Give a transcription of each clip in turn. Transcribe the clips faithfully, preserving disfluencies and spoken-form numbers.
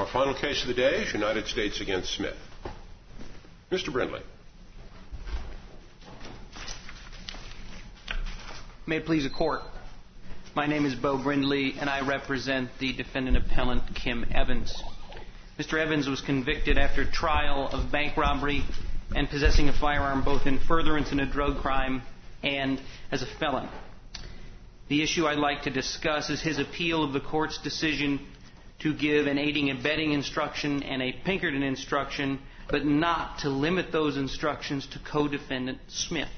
Our final case of the day is United States against Smith. Mister Brindley. May it please the Court. My name is Beau Brindley, and I represent the defendant appellant Kim Evans. Mister Evans was convicted after trial of bank robbery and possessing a firearm both in furtherance in a drug crime and as a felon. The issue I'd like to discuss is his appeal of the Court's decision to give an aiding and abetting instruction and a Pinkerton instruction, but not to limit those instructions to co-defendant Smith.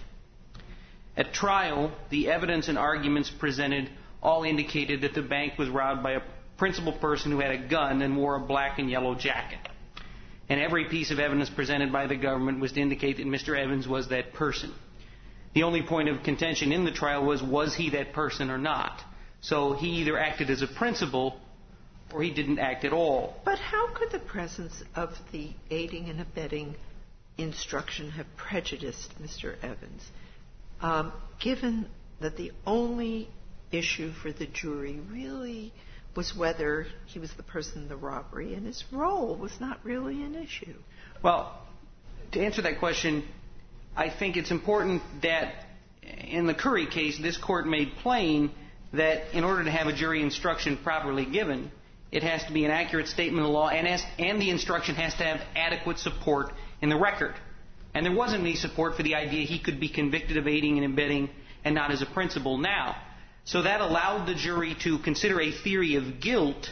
At trial, the evidence and arguments presented all indicated that the bank was robbed by a principal person who had a gun and wore a black and yellow jacket. And every piece of evidence presented by the government was to indicate that Mister Evans was that person. The only point of contention in the trial was, was he that person or not? So he either acted as a principal or he didn't act at all. But how could the presence of the aiding and abetting instruction have prejudiced Mister Evans, um, given that the only issue for the jury really was whether he was the person in the robbery and his role was not really an issue? Well, to answer that question, I think it's important that in the Curry case, this Court made plain that in order to have a jury instruction properly given, it has to be an accurate statement of the law, and, as, and the instruction has to have adequate support in the record. And there wasn't any support for the idea he could be convicted of aiding and abetting and not as a principal now. So that allowed the jury to consider a theory of guilt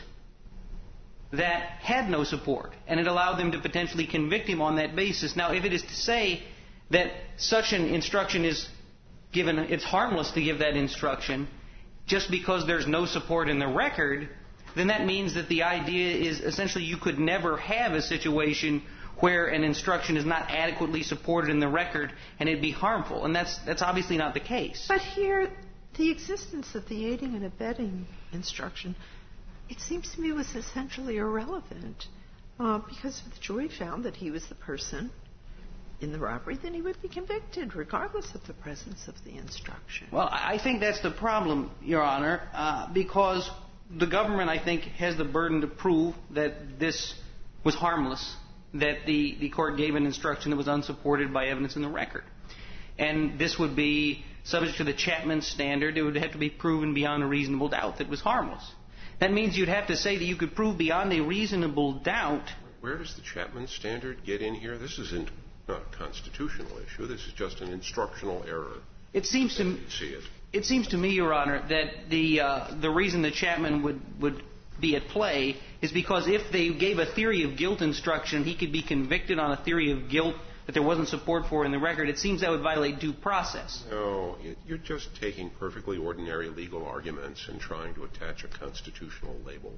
that had no support, and it allowed them to potentially convict him on that basis. Now, if it is to say that such an instruction is given, it's harmless to give that instruction just because there's no support in the record, then that means that the idea is essentially you could never have a situation where an instruction is not adequately supported in the record and it'd be harmful. And that's that's obviously not the case. But here, the existence of the aiding and abetting instruction, it seems to me, was essentially irrelevant uh, because if the jury found that he was the person in the robbery, then he would be convicted regardless of the presence of the instruction. Well, I think that's the problem, Your Honor, uh, because the government, I think, has the burden to prove that this was harmless, that the, the court gave an instruction that was unsupported by evidence in the record. And this would be subject to the Chapman standard. It would have to be proven beyond a reasonable doubt that it was harmless. That means you'd have to say that you could prove beyond a reasonable doubt. Where does the Chapman standard get in here? This isn't not a constitutional issue. This is just an instructional error. It seems to me. See it. It seems to me, Your Honor, that the uh, the reason that Chapman would, would be at play is because if they gave a theory of guilt instruction, he could be convicted on a theory of guilt that there wasn't support for in the record. It seems that would violate due process. No, you're just taking perfectly ordinary legal arguments and trying to attach a constitutional label.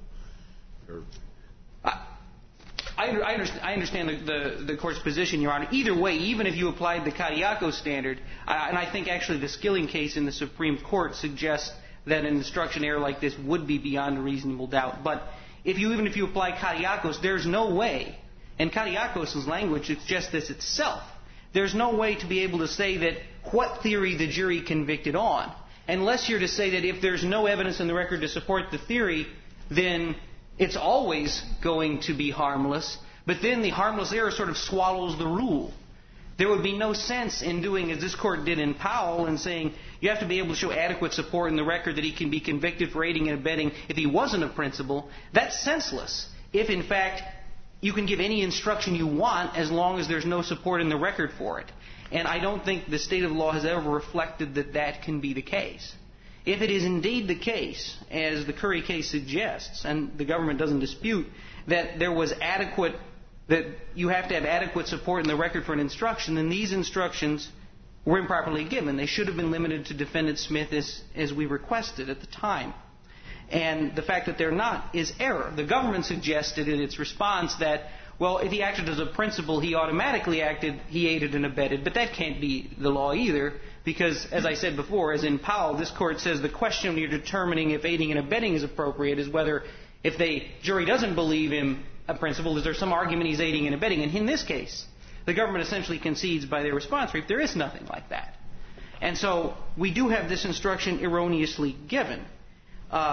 I, I, I understand, I understand the, the, the Court's position, Your Honor. Either way, even if you applied the Katiakos standard, uh, and I think actually the Skilling case in the Supreme Court suggests that an instruction error like this would be beyond a reasonable doubt. But if you even if you apply Katiakos, there's no way, and Katiakos' language suggests this itself, there's no way to be able to say that what theory the jury convicted on, unless you're to say that if there's no evidence in the record to support the theory, then it's always going to be harmless, but then the harmless error sort of swallows the rule. There would be no sense in doing as this Court did in Powell and saying you have to be able to show adequate support in the record that he can be convicted for aiding and abetting if he wasn't a principal. That's senseless if, in fact, you can give any instruction you want as long as there's no support in the record for it. And I don't think the state of the law has ever reflected that that can be the case. If it is indeed the case, as the Curry case suggests, and the government doesn't dispute, that there was adequate, that you have to have adequate support in the record for an instruction, then these instructions were improperly given. They should have been limited to Defendant Smith as, as we requested at the time. And the fact that they're not is error. The government suggested in its response that, well, if he acted as a principal, he automatically acted, he aided and abetted. But that can't be the law either, because, as I said before, as in Powell, this Court says the question when you're determining if aiding and abetting is appropriate is whether, if the jury doesn't believe him a principal, is there some argument he's aiding and abetting? And in this case, the government essentially concedes by their response brief there is nothing like that. And so we do have this instruction erroneously given. Uh,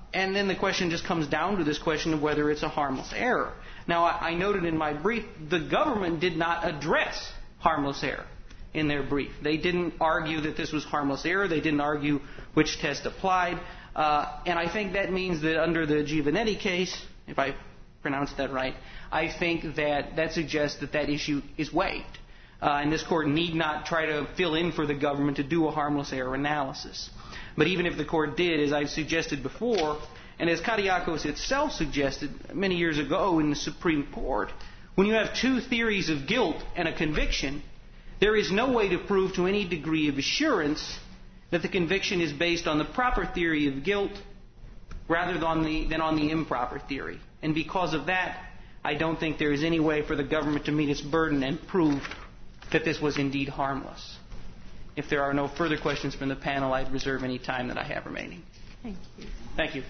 and then the question just comes down to this question of whether it's a harmless error. Now, I, I noted in my brief, the government did not address harmless error in their brief. They didn't argue that this was harmless error. They didn't argue which test applied. Uh, and I think that means that under the Giovanetti case, if I pronounced that right, I think that that suggests that that issue is waived. Uh, and this Court need not try to fill in for the government to do a harmless error analysis. But even if the Court did, as I've suggested before, and as Katiakos itself suggested many years ago in the Supreme Court, when you have two theories of guilt and a conviction, there is no way to prove to any degree of assurance that the conviction is based on the proper theory of guilt rather than on the, than on the improper theory. And because of that, I don't think there is any way for the government to meet its burden and prove that this was indeed harmless. If there are no further questions from the panel, I'd reserve any time that I have remaining. Thank you. Thank you.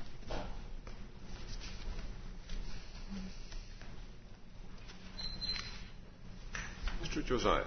Mister Josias.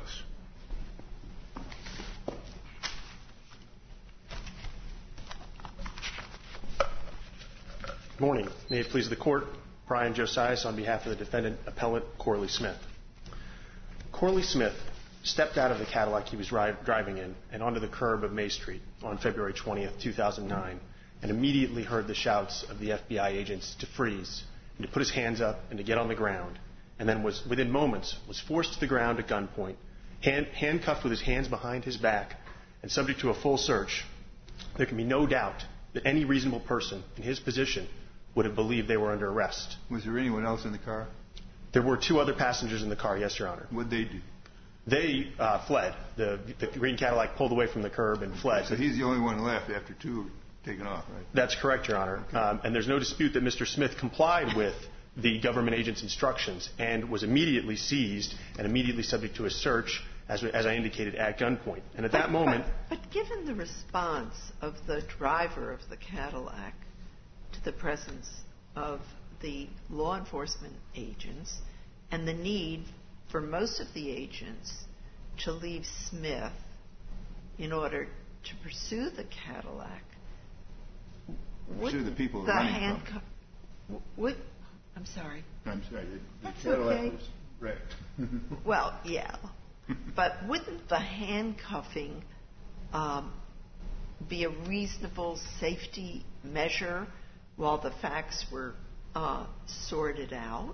Good morning. May it please the Court, Brian Josias on behalf of the defendant, appellant Corley Smith. Corley Smith stepped out of the Cadillac he was ri- driving in and onto the curb of May Street on February twentieth, two thousand nine, and immediately heard the shouts of the F B I agents to freeze and to put his hands up and to get on the ground, and then was, within moments, was forced to the ground at gunpoint, hand, handcuffed with his hands behind his back, and subject to a full search. There can be no doubt that any reasonable person in his position would have believed they were under arrest. Was there anyone else in the car? There were two other passengers in the car, yes, Your Honor. What did they do? They uh, fled. The, the green Cadillac pulled away from the curb and fled. So he's the only one left after two were taken off, right? That's correct, Your Honor. Okay. Um, and there's no dispute that Mister Smith complied with the government agent's instructions and was immediately seized and immediately subject to a search, as, as I indicated, at gunpoint. And at that but, moment... But, but given the response of the driver of the Cadillac to the presence of the law enforcement agents and the need for most of the agents to leave Smith in order to pursue the Cadillac, Pursue the people the running handcuff, would, I'm sorry. I'm sorry. The, the That's Cadillac okay. was wrecked. Well, yeah. But wouldn't the handcuffing um, be a reasonable safety measure while the facts were uh, sorted out?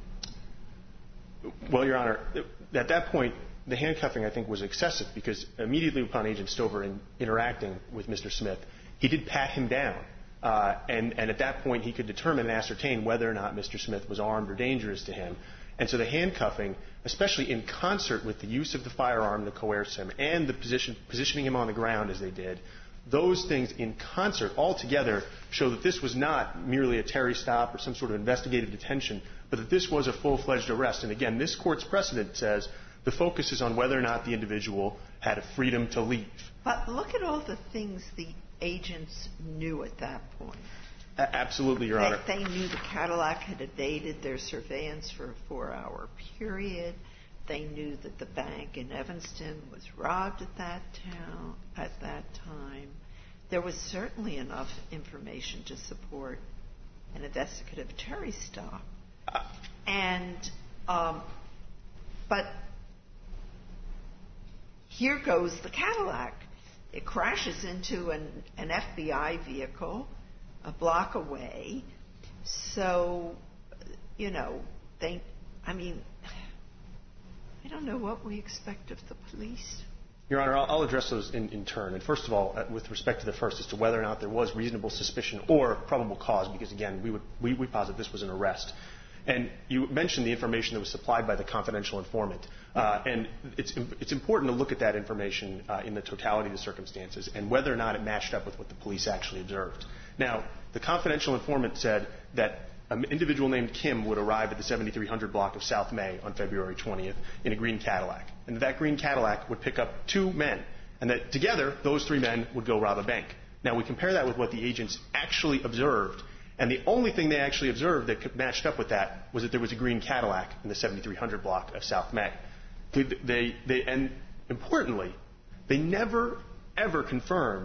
Well, Your Honor, at that point, the handcuffing, I think, was excessive because immediately upon Agent Stover in, interacting with Mister Smith, he did pat him down. Uh, and, and at that point, he could determine and ascertain whether or not Mister Smith was armed or dangerous to him. And so the handcuffing, especially in concert with the use of the firearm to coerce him and the position, positioning him on the ground as they did, those things in concert altogether show that this was not merely a Terry stop or some sort of investigative detention, but that this was a full-fledged arrest. And again, this Court's precedent says the focus is on whether or not the individual had a freedom to leave. But look at all the things the agents knew at that point. A- absolutely, Your Honor. They, they knew the Cadillac had evaded their surveillance for a four-hour period. They knew that the bank in Evanston was robbed at that town at that time. There was certainly enough information to support an investigative Terry stop. Uh, and um, but here goes the Cadillac. It crashes into an, an F B I vehicle a block away. So, you know, they, I mean, I don't know what we expect of the police. Your Honor, I'll, I'll address those in, in turn. And first of all, uh, with respect to the first, as to whether or not there was reasonable suspicion or probable cause, because again, we would we, we posit this was an arrest. And you mentioned the information that was supplied by the confidential informant. Uh, and it's it's important to look at that information uh, in the totality of the circumstances and whether or not it matched up with what the police actually observed. Now, the confidential informant said that an individual named Kim would arrive at the seventy-three hundred block of South May on February twentieth in a green Cadillac. And that green Cadillac would pick up two men. And that together, those three men would go rob a bank. Now, we compare that with what the agents actually observed. And the only thing they actually observed that matched up with that was that there was a green Cadillac in the seventy-three hundred block of South May. They, they, they, and importantly, they never, ever confirmed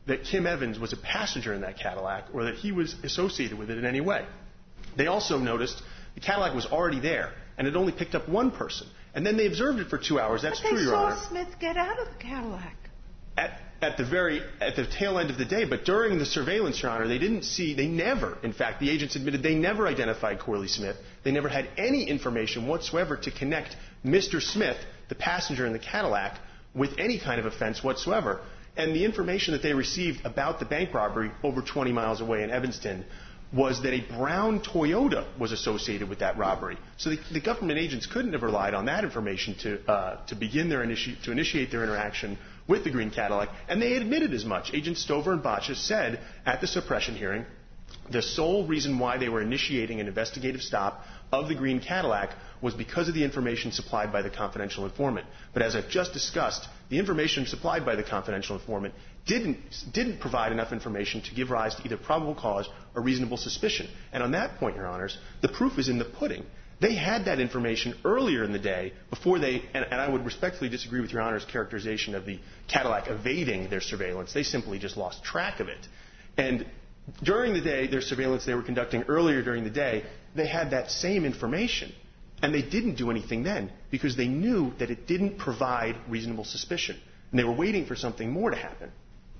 that Kim Evans was a passenger in that Cadillac or that he was associated with it in any way. They also noticed the Cadillac was already there and it only picked up one person. And then they observed it for two hours. That's but true, Your Honor. They saw Smith get out of the Cadillac. At, at the very, at the tail end of the day, but during the surveillance, Your Honor, they didn't see, they never, in fact, the agents admitted they never identified Corley Smith. They never had any information whatsoever to connect Mister Smith, the passenger in the Cadillac, with any kind of offense whatsoever. And the information that they received about the bank robbery over twenty miles away in Evanston was that a brown Toyota was associated with that robbery. So the, the government agents couldn't have relied on that information to uh, to begin their initi- to initiate their interaction with the green Cadillac, and they admitted as much. Agents Stover and Botcha said at the suppression hearing the sole reason why they were initiating an investigative stop of the green Cadillac was because of the information supplied by the confidential informant. But as I've just discussed, the information supplied by the confidential informant didn't, didn't provide enough information to give rise to either probable cause or reasonable suspicion. And on that point, Your Honors, the proof is in the pudding. They had that information earlier in the day before they, and, and I would respectfully disagree with Your Honor's characterization of the Cadillac evading their surveillance. They simply just lost track of it. And during the day, their surveillance they were conducting earlier during the day, they had that same information. And they didn't do anything then because they knew that it didn't provide reasonable suspicion. And they were waiting for something more to happen.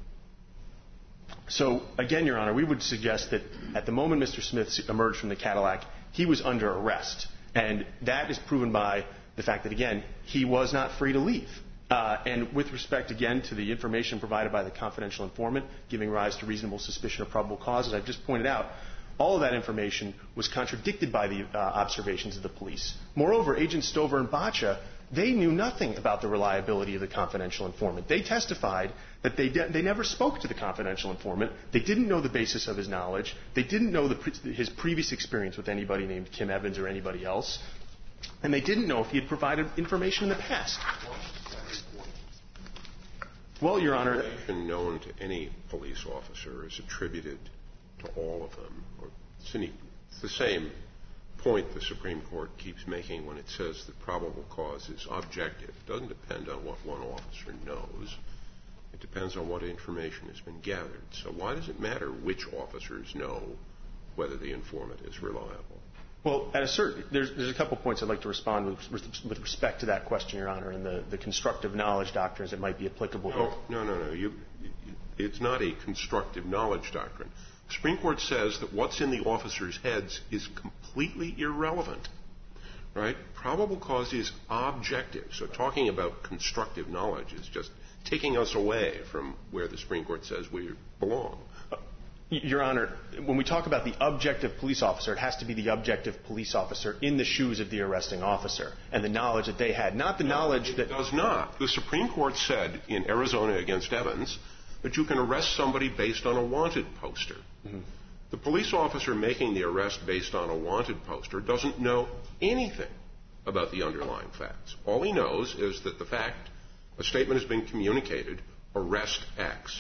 So, again, Your Honor, we would suggest that at the moment Mister Smith emerged from the Cadillac, he was under arrest. And that is proven by the fact that, again, he was not free to leave. Uh, and with respect, again, to the information provided by the confidential informant, giving rise to reasonable suspicion of probable cause, as I've just pointed out, all of that information was contradicted by the uh, observations of the police. Moreover, Agents Stover and Botcha, they knew nothing about the reliability of the confidential informant. They testified that they, de- they never spoke to the confidential informant. They didn't know the basis of his knowledge. They didn't know the pre- his previous experience with anybody named Kim Evans or anybody else. And they didn't know if he had provided information in the past. Well, Your Honor, information known to any police officer is attributed to all of them. It's the same point the Supreme Court keeps making when it says that probable cause is objective. It doesn't depend on what one officer knows. It depends on what information has been gathered. So why does it matter which officers know whether the informant is reliable? Well, at a certain, there's, there's a couple points I'd like to respond with, with respect to that question, Your Honor, and the, the constructive knowledge doctrines that might be applicable here. No, no, no, no. You, it's not a constructive knowledge doctrine. The Supreme Court says that what's in the officers' heads is completely irrelevant, right? Probable cause is objective. So talking about constructive knowledge is just taking us away from where the Supreme Court says we belong. Your Honor, when we talk about the objective police officer, it has to be the objective police officer in the shoes of the arresting officer and the knowledge that they had, not the no, knowledge that... It does not. The Supreme Court said in Arizona against Evans that you can arrest somebody based on a wanted poster. Mm-hmm. The police officer making the arrest based on a wanted poster doesn't know anything about the underlying facts. All he knows is that the fact a statement has been communicated, arrest X.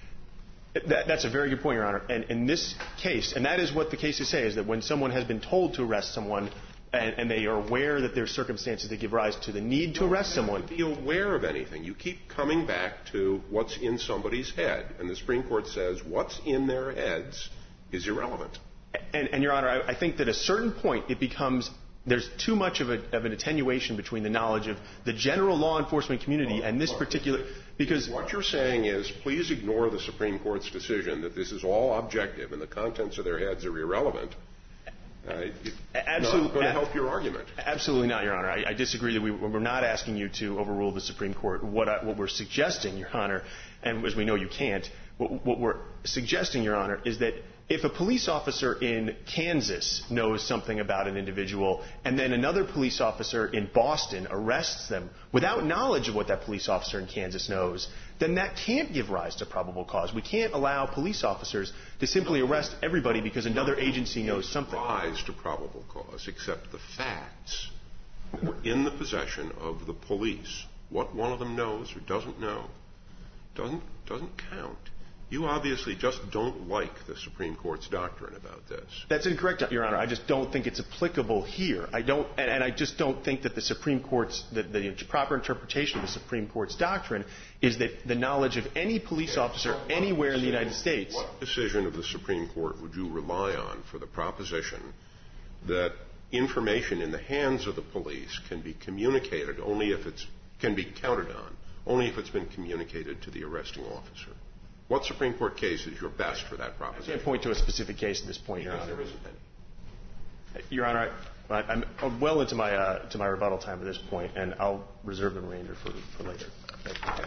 That, that's a very good point, Your Honor. And in this case, and that is what the cases say, is that when someone has been told to arrest someone and, and they are aware that there are circumstances that give rise to the need to arrest someone. You don't be aware of anything. You keep coming back to what's in somebody's head. And the Supreme Court says what's in their heads is irrelevant. And, and Your Honor, I, I think that at a certain point it becomes... There's too much of, a, of an attenuation between the knowledge of the general law enforcement community and this particular... Because what you're saying is, please ignore the Supreme Court's decision that this is all objective and the contents of their heads are irrelevant. Uh, it's absolutely, not going to help your argument. Absolutely not, Your Honor. I, I disagree that we, we're not asking you to overrule the Supreme Court. What, I, what we're suggesting, Your Honor, and as we know you can't, what, what we're suggesting, Your Honor, is that if a police officer in Kansas knows something about an individual and then another police officer in Boston arrests them without knowledge of what that police officer in Kansas knows, then that can't give rise to probable cause. We can't allow police officers to simply arrest everybody because another agency knows something. Rise to probable cause, except the facts that are in the possession of the police. What one of them knows or doesn't know doesn't doesn't count. You obviously just don't like the Supreme Court's doctrine about this. That's incorrect, Your Honor. I just don't think it's applicable here. I don't, and, and I just don't think that the Supreme Court's, the, the proper interpretation of the Supreme Court's doctrine is that the knowledge of any police officer anywhere in the United States. What decision of the Supreme Court would you rely on for the proposition that information in the hands of the police can be communicated only if it's, can be counted on, only if it's been communicated to the arresting officer? What Supreme Court case is your best for that proposition? I can't point to a specific case at this point, Your Because Honor. there isn't any. Your Honor, I, I'm well into my uh, to my rebuttal time at this point, and I'll reserve the remainder for, for later. Thank you.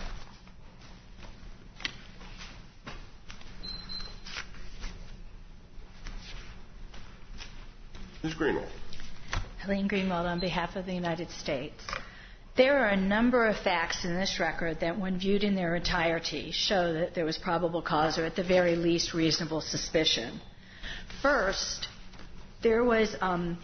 Miz Greenwald. Helene Greenwald on behalf of the United States. There are a number of facts in this record that, when viewed in their entirety, show that there was probable cause or, at the very least, reasonable suspicion. First, there was um,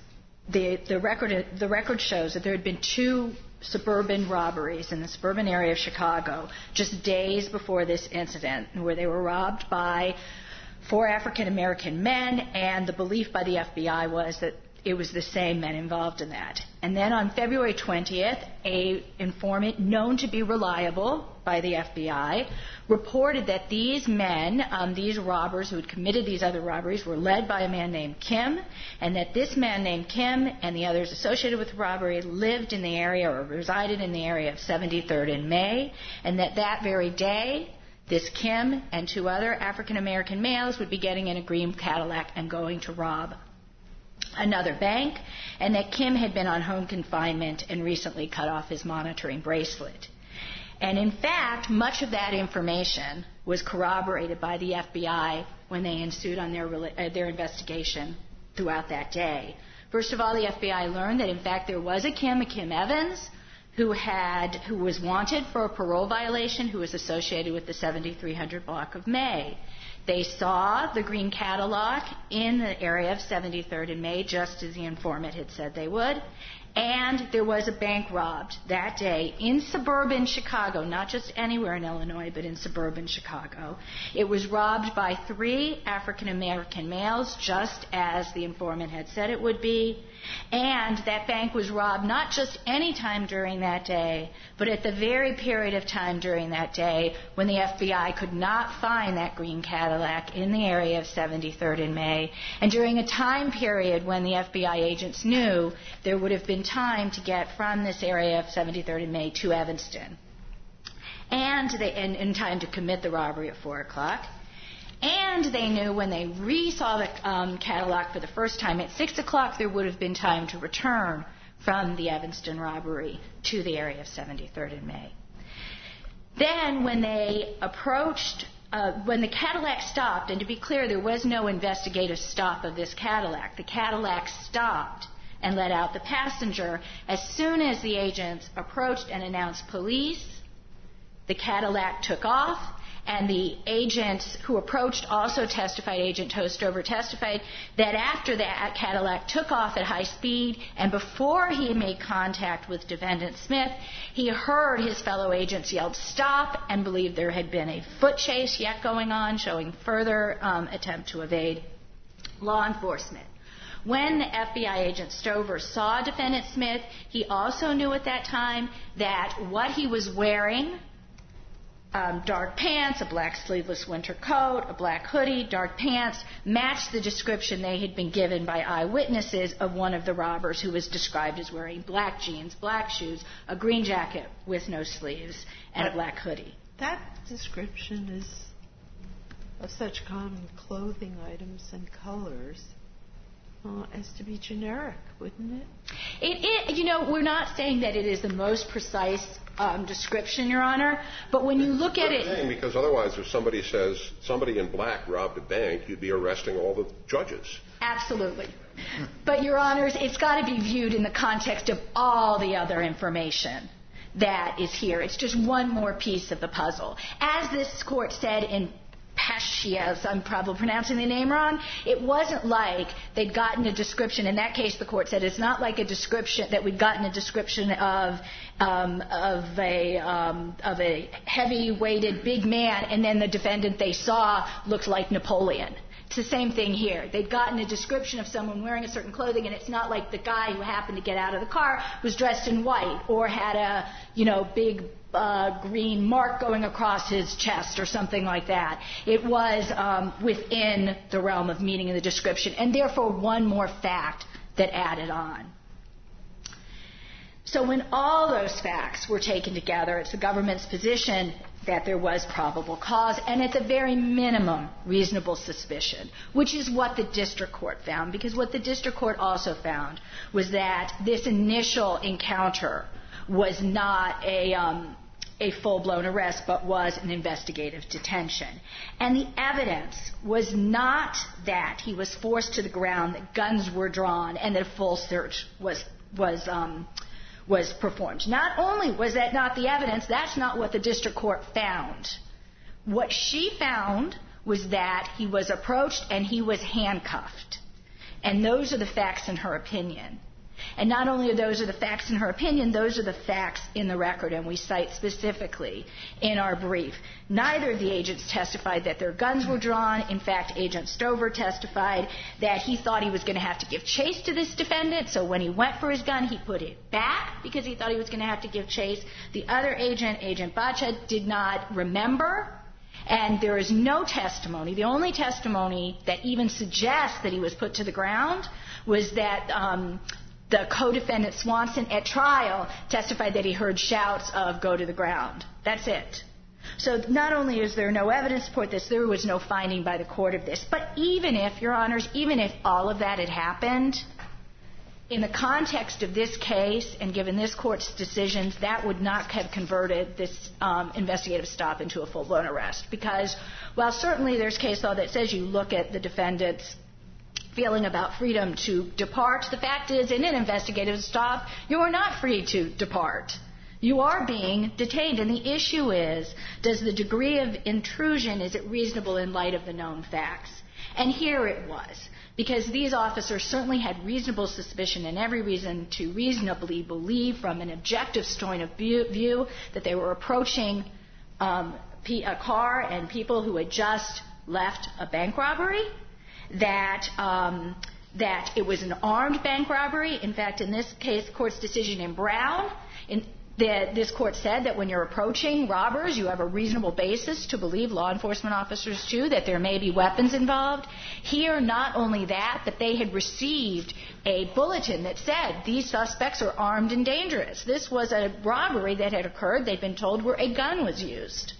the, the record. The record shows that there had been two suburban robberies in the suburban area of Chicago just days before this incident, where they were robbed by four African American men, and the belief by the F B I was that it was the same men involved in that. And then on February twentieth, a informant known to be reliable by the F B I reported that these men, um, these robbers who had committed these other robberies, were led by a man named Kim, and that this man named Kim and the others associated with the robbery lived in the area or resided in the area of seventy-third and May, and that that very day, this Kim and two other African American males would be getting in a green Cadillac and going to rob another bank, and that Kim had been on home confinement and recently cut off his monitoring bracelet. And in fact, much of that information was corroborated by the F B I when they ensued on their, uh, their investigation throughout that day. First of all, the F B I learned that, in fact, there was a Kim, a Kim Evans, who had who was wanted for a parole violation, who was associated with the seventy-three hundred block of May. They saw the green Cadillac in the area of seventy-third and May, just as the informant had said they would. And there was a bank robbed that day in suburban Chicago, not just anywhere in Illinois, but in suburban Chicago. It was robbed by three African American males, just as the informant had said it would be. And that bank was robbed not just any time during that day, but at the very period of time during that day when the F B I could not find that green Cadillac in the area of seventy-third and May, and during a time period when the F B I agents knew there would have been time to get from this area of seventy-third and May to Evanston, and they and in time to commit the robbery at four o'clock. And they knew when they re-saw the um, Cadillac for the first time at six o'clock, there would have been time to return from the Evanston robbery to the area of seventy-third and May. Then when they approached, uh, when the Cadillac stopped, and to be clear, there was no investigative stop of this Cadillac. The Cadillac stopped and let out the passenger. As soon as the agents approached and announced police, the Cadillac took off. And the agents who approached also testified, Agent Tostover testified, that after that Cadillac took off at high speed, and before he made contact with Defendant Smith, he heard his fellow agents yell, "Stop," and believed there had been a foot chase yet going on, showing further um, attempt to evade law enforcement. When the F B I agent Stover saw Defendant Smith, he also knew at that time that what he was wearing, Um, dark pants, a black sleeveless winter coat, a black hoodie, dark pants, matched the description they had been given by eyewitnesses of one of the robbers, who was described as wearing black jeans, black shoes, a green jacket with no sleeves, and a black hoodie. That description is of such common clothing items and colors uh, as to be generic, wouldn't it? It, it, you know, we're not saying that it is the most precise Um, description, Your Honor, but when you look at it... Thing, because otherwise, if somebody says somebody in black robbed a bank, you'd be arresting all the judges. Absolutely. But, Your Honors, it's got to be viewed in the context of all the other information that is here. It's just one more piece of the puzzle. As this court said in Pescias, I'm probably pronouncing the name wrong. It wasn't like they'd gotten a description. In that case, the court said it's not like a description that we'd gotten a description of um, of a um, of a heavy-weighted big man, and then the defendant they saw looked like Napoleon. It's the same thing here. They'd gotten a description of someone wearing a certain clothing, and it's not like the guy who happened to get out of the car was dressed in white or had a, you know, big uh, green mark going across his chest or something like that. It was um, within the realm of meaning in the description, and therefore one more fact that added on. So when all those facts were taken together, it's the government's position that there was probable cause and at the very minimum reasonable suspicion, which is what the district court found, because what the district court also found was that this initial encounter was not a um, a full-blown arrest but was an investigative detention. And the evidence was not that he was forced to the ground, that guns were drawn, and that a full search was was um, was performed. Not only was that not the evidence, that's not what the district court found. What she found was that he was approached and he was handcuffed. And those are the facts in her opinion. And not only are those are the facts in her opinion, those are the facts in the record, and we cite specifically in our brief. Neither of the agents testified that their guns were drawn. In fact, Agent Stover testified that he thought he was going to have to give chase to this defendant, so when he went for his gun, he put it back because he thought he was going to have to give chase. The other agent, Agent Bacha, did not remember, and there is no testimony. The only testimony that even suggests that he was put to the ground was that um, the co-defendant Swanson at trial testified that he heard shouts of "go to the ground." That's it. So not only is there no evidence to support this, there was no finding by the court of this. But even if, Your Honors, even if all of that had happened, in the context of this case and given this court's decisions, that would not have converted this um, investigative stop into a full-blown arrest. Because while certainly there's case law that says you look at the defendant's feeling about freedom to depart, the fact is, in an investigative stop, you are not free to depart. You are being detained. And the issue is, does the degree of intrusion, is it reasonable in light of the known facts? And here it was, because these officers certainly had reasonable suspicion and every reason to reasonably believe from an objective point of view that they were approaching um, a car and people who had just left a bank robbery, that um, that it was an armed bank robbery. In fact, in this case, the court's decision in Brown, in, the, this court said that when you're approaching robbers, you have a reasonable basis to believe, law enforcement officers too, that there may be weapons involved. Here, not only that, but they had received a bulletin that said these suspects are armed and dangerous. This was a robbery that had occurred, they'd been told, where a gun was used.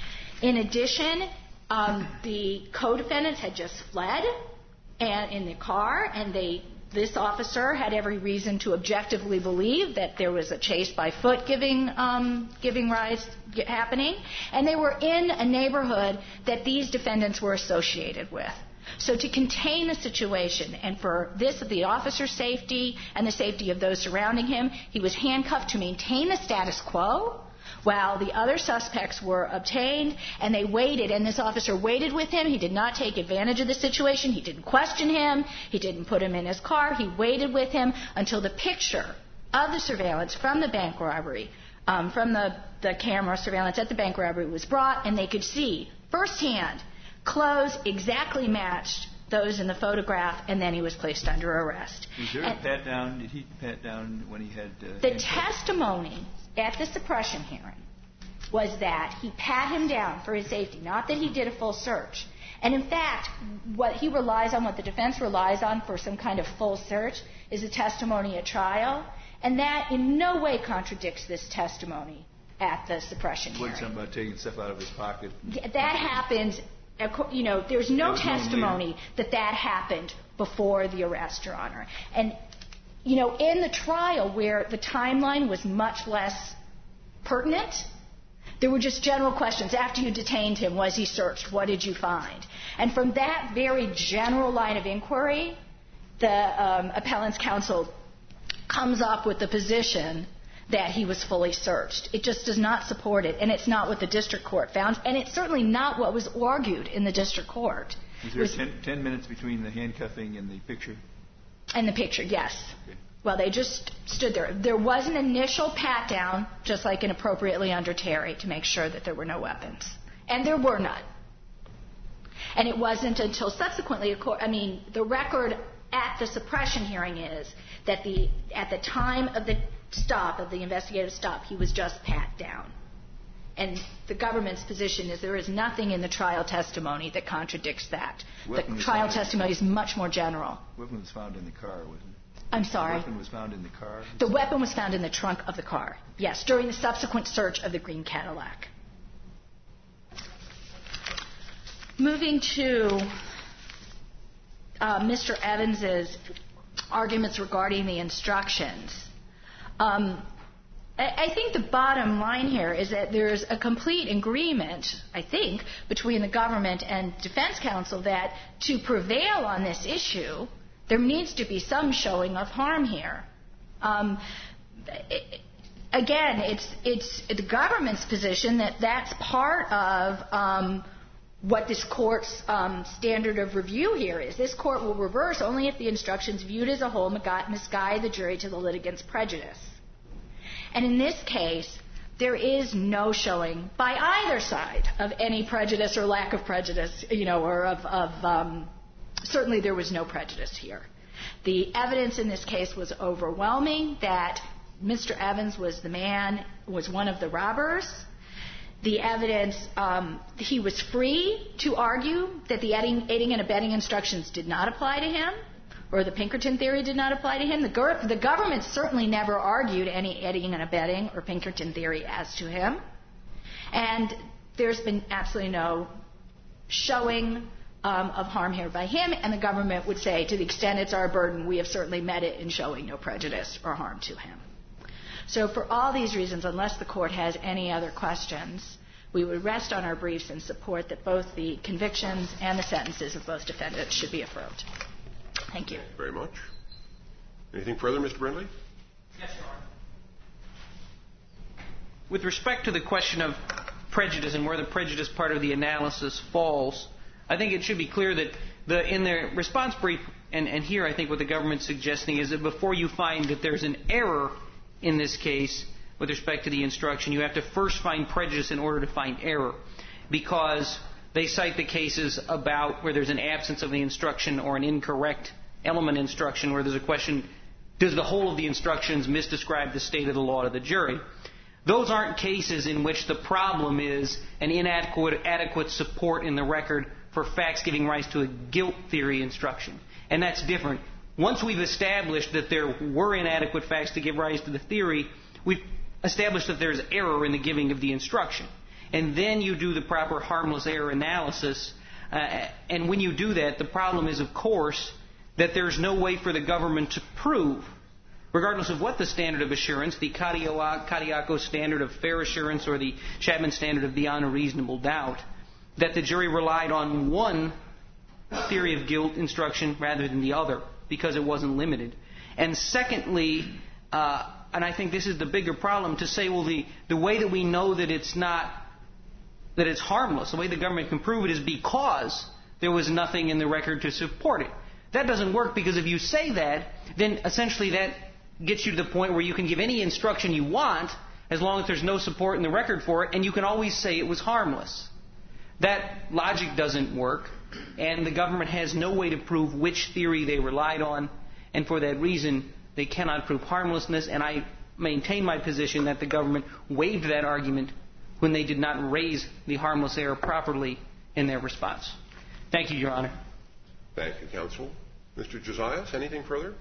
In addition, Um, the co-defendants had just fled and in the car, and they, this officer had every reason to objectively believe that there was a chase by foot giving, um, giving rise happening, and they were in a neighborhood that these defendants were associated with. So to contain the situation and for this, the officer's safety and the safety of those surrounding him, he was handcuffed to maintain the status quo, while the other suspects were obtained, and they waited, and this officer waited with him. He did not take advantage of the situation. He didn't question him. He didn't put him in his car. He waited with him until the picture of the surveillance from the bank robbery, um, from the, the camera surveillance at the bank robbery was brought, and they could see firsthand clothes exactly matched those in the photograph, and then he was placed under arrest. Was there and a pat down? Did he pat down when he had... Uh, the testimony at the suppression hearing was that he pat him down for his safety, not that he did a full search. And in fact, what he relies on, what the defense relies on for some kind of full search is a testimony at trial, and that in no way contradicts this testimony at the suppression hearing. What, something about taking stuff out of his pocket? That happened, you know, there's no testimony no that that happened before the arrest, Your Honor. And you know, in the trial where the timeline was much less pertinent, there were just general questions. After you detained him, was he searched? What did you find? And from that very general line of inquiry, the um, appellant's counsel comes up with the position that he was fully searched. It just does not support it, and it's not what the district court found, and it's certainly not what was argued in the district court. Was there ten, ten minutes between the handcuffing and the picture? And the picture, yes. Okay. Well, they just stood there. There was an initial pat-down, just like inappropriately under Terry, to make sure that there were no weapons. And there were none. And it wasn't until subsequently, I mean, the record at the suppression hearing is that the at the time of the stop, of the investigative stop, he was just pat down. And the government's position is there is nothing in the trial testimony that contradicts that. The trial testimony is much more general. The weapon was found in the car, wasn't it? I'm sorry? The weapon was found in the car? The weapon was found in the trunk of the car, yes, during the subsequent search of the green Cadillac. Moving to uh, Mister Evans's arguments regarding the instructions. Um, I think the bottom line here is that there's a complete agreement, I think, between the government and defense counsel that to prevail on this issue, there needs to be some showing of harm here. Um, it, again, it's it's the government's position that that's part of um, what this court's um, standard of review here is. This court will reverse only if the instructions viewed as a whole misguide the jury to the litigant's prejudice. And in this case, there is no showing by either side of any prejudice or lack of prejudice, you know, or of, of um, certainly there was no prejudice here. The evidence in this case was overwhelming that Mister Evans was the man, was one of the robbers. The evidence, um, he was free to argue that the aiding, aiding and abetting instructions did not apply to him, or the Pinkerton theory did not apply to him. The, the government certainly never argued any aiding and abetting or Pinkerton theory as to him. And there's been absolutely no showing um, of harm here by him, and the government would say, to the extent it's our burden, we have certainly met it in showing no prejudice or harm to him. So for all these reasons, unless the court has any other questions, we would rest on our briefs and support that both the convictions and the sentences of both defendants should be affirmed. Thank you. Thank you very much. Anything further, Mister Brindley? Yes, Your Honor. With respect to the question of prejudice and where the prejudice part of the analysis falls, I think it should be clear that the, in their response brief, and, and here I think what the government's suggesting is that before you find that there's an error in this case with respect to the instruction, you have to first find prejudice in order to find error, because they cite the cases about where there's an absence of the instruction or an incorrect element instruction where there's a question, does the whole of the instructions misdescribe the state of the law to the jury? Those aren't cases in which the problem is an inadequate adequate support in the record for facts giving rise to a guilt theory instruction. And that's different. Once we've established that there were inadequate facts to give rise to the theory, we've established that there's error in the giving of the instruction. And then you do the proper harmless error analysis. Uh, and when you do that, the problem is, of course, that there's no way for the government to prove, regardless of what the standard of assurance, the Kadiako standard of fair assurance or the Chapman standard of beyond a reasonable doubt, that the jury relied on one theory of guilt instruction rather than the other, because it wasn't limited. And secondly, uh, and I think this is the bigger problem, to say, well, the, the way that we know that it's not, that it's harmless, the way the government can prove it is because there was nothing in the record to support it. That doesn't work, because if you say that, then essentially that gets you to the point where you can give any instruction you want as long as there's no support in the record for it, and you can always say it was harmless. That logic doesn't work, and the government has no way to prove which theory they relied on, and for that reason they cannot prove harmlessness, and I maintain my position that the government waived that argument when they did not raise the harmless error properly in their response. Thank you, Your Honor. Thank you, counsel. Mister Josias, anything further?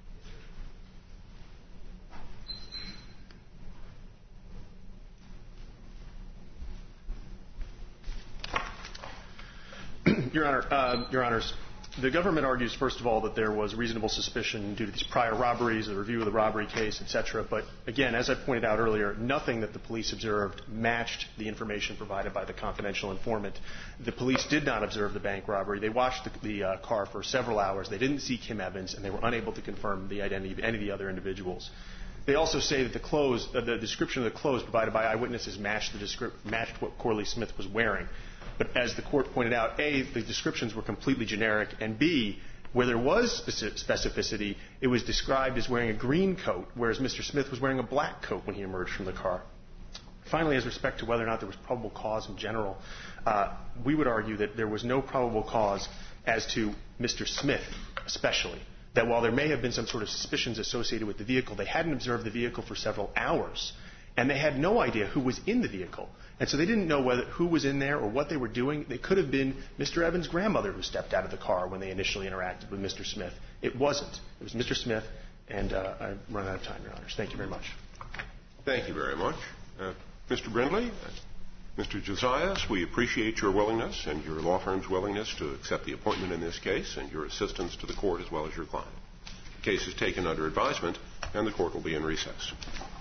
Your Honor, uh, Your Honors, the government argues, first of all, that there was reasonable suspicion due to these prior robberies, the review of the robbery case, et cetera. But again, as I pointed out earlier, nothing that the police observed matched the information provided by the confidential informant. The police did not observe the bank robbery. They watched the, the uh, car for several hours. They didn't see Kim Evans, and they were unable to confirm the identity of any of the other individuals. They also say that the clothes, uh, the description of the clothes provided by eyewitnesses matched, the descri- matched what Corley Smith was wearing. But as the court pointed out, A, the descriptions were completely generic, and B, where there was specificity, it was described as wearing a green coat, whereas Mister Smith was wearing a black coat when he emerged from the car. Finally, as respect to whether or not there was probable cause in general, uh, we would argue that there was no probable cause as to Mister Smith especially. That while there may have been some sort of suspicions associated with the vehicle, they hadn't observed the vehicle for several hours, and they had no idea who was in the vehicle. And so they didn't know whether who was in there or what they were doing. They could have been Mister Evans' grandmother who stepped out of the car when they initially interacted with Mister Smith. It wasn't. It was Mister Smith, and uh, I've run out of time, Your Honors. Thank you very much. Thank you very much. Uh, Mister Brindley, uh, Mister Josias, we appreciate your willingness and your law firm's willingness to accept the appointment in this case and your assistance to the court as well as your client. The case is taken under advisement, and the court will be in recess.